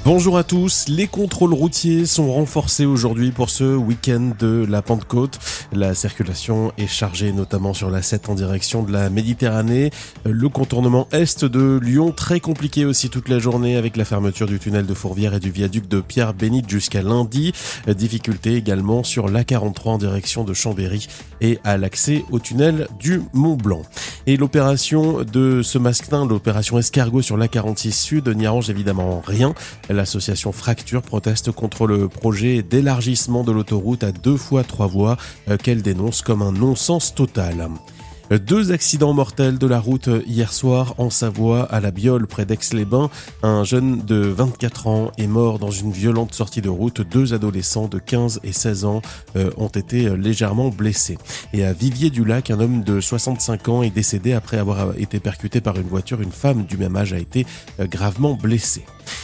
Bonjour à tous, les contrôles routiers sont renforcés aujourd'hui pour ce week-end de la Pentecôte. La circulation est chargée notamment sur la 7 en direction de la Méditerranée. Le contournement est de Lyon, très compliqué aussi toute la journée avec la fermeture du tunnel de Fourvière et du viaduc de Pierre-Bénite jusqu'à lundi. Difficulté également sur l'A43 en direction de Chambéry et à l'accès au tunnel du Mont-Blanc. Et l'opération de ce masquetin, l'opération Escargot sur l'A46 Sud n'y arrange évidemment rien. L'association Fracture proteste contre le projet d'élargissement de l'autoroute à 2 fois 3 voies qu'elle dénonce comme un non-sens total. 2 accidents mortels de la route hier soir en Savoie à la Biole près d'Aix-les-Bains. Un jeune de 24 ans est mort dans une violente sortie de route. 2 adolescents de 15 et 16 ans ont été légèrement blessés. Et à Vivier-du-Lac, un homme de 65 ans est décédé après avoir été percuté par une voiture. Une femme du même âge a été gravement blessée.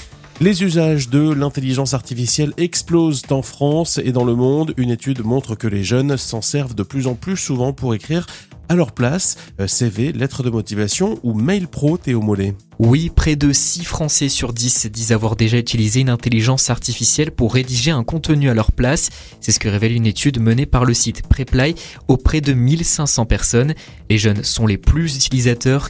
Les usages de l'intelligence artificielle explosent en France et dans le monde. Une étude montre que les jeunes s'en servent de plus en plus souvent pour écrire à leur place, CV, lettres de motivation ou mail pro, Théo Mollet. Oui, près de 6 Français sur 10 disent avoir déjà utilisé une intelligence artificielle pour rédiger un contenu à leur place. C'est ce que révèle une étude menée par le site Preply auprès de 1500 personnes. Les jeunes sont les plus utilisateurs.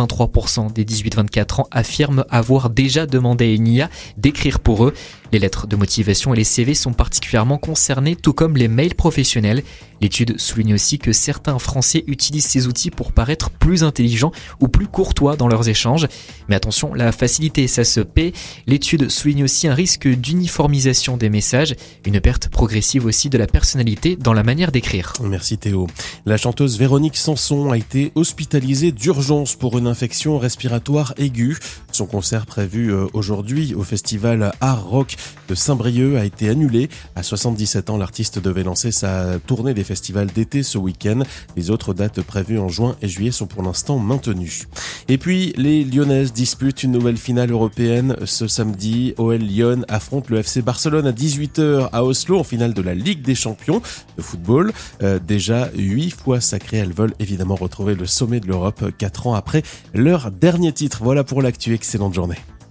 83% des 18-24 ans affirment avoir déjà demandé à une IA d'écrire pour eux. Les lettres de motivation et les CV sont particulièrement concernés, tout comme les mails professionnels. L'étude souligne aussi que certains Français utilisent ces outils pour paraître plus intelligents ou plus courtois dans leurs échanges. Mais attention, la facilité, ça se paie. L'étude souligne aussi un risque d'uniformisation des messages, une perte progressive aussi de la personnalité dans la manière d'écrire. Merci Théo. La chanteuse Véronique Sanson a été hospitalisée d'urgence pour une infection respiratoire aiguë. Son concert prévu aujourd'hui au festival Art Rock de Saint-Brieuc a été annulé. À 77 ans, l'artiste devait lancer sa tournée des festivals d'été ce week-end. Les autres dates prévues en juin et juillet sont pour l'instant maintenues. Et puis, les Lyonnaises disputent une nouvelle finale européenne ce samedi. OL Lyon affronte le FC Barcelone à 18h à Oslo en finale de la Ligue des Champions de football. Déjà 8 fois sacrées, elles veulent évidemment retrouver le sommet de l'Europe 4 ans après leur dernier titre. Voilà pour l'actu. Excellente journée.